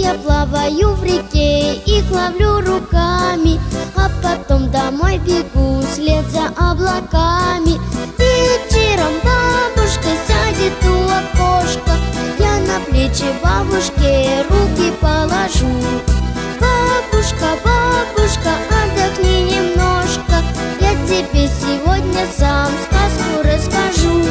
я плаваю в реке, их ловлю руками, а потом домой бегу вслед за облаками. Вечером бабушка сядет у окошка, я на плечи бабушке руки положу. Бабушка, бабушка, отдохни немножко, я тебе сегодня сам сказку расскажу.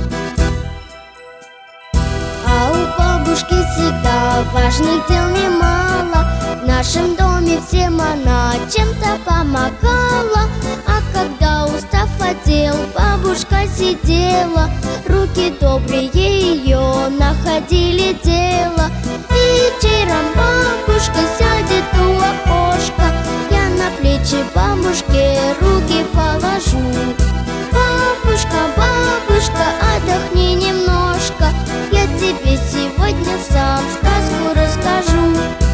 А у бабушки всегда важных дел немало, в нашем доме всем она чем-то помогала. А когда, устав от дел, бабушка сидела, руки добрые ее находили дело. Вечером бабушка сядет у окошка, я на плечи бабушке руки положу. Бабушка, бабушка, отдохни немножко, я тебе сегодня сам сказку расскажу.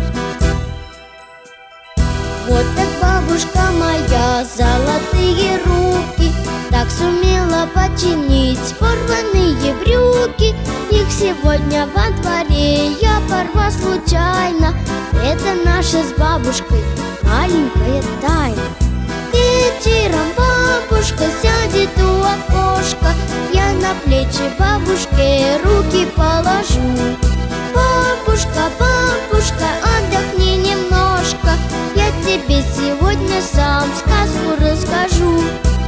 Вот так бабушка моя, золотые руки, так сумела починить порванные брюки. Их сегодня во дворе я порвала случайно, это наша с бабушкой маленькая тайна. Вечером бабушка сядет у окошка, я на плечи бабушке руки положу. Бабушка, бабушка, отдохни немножко, я тебе сегодня сам сказку расскажу.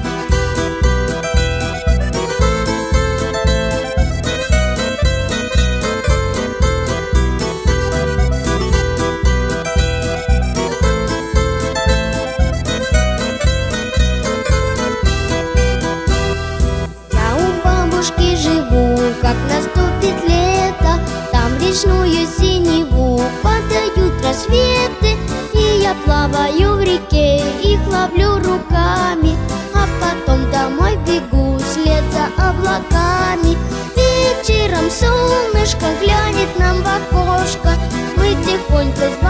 Я у бабушки живу, как наступит лето, там речную синеву падают рассветы. И я плаваю в реке, их ловлю руками, а потом домой бегу вслед за облаками. Вечером солнышко глянет нам в окошко, мы тихонько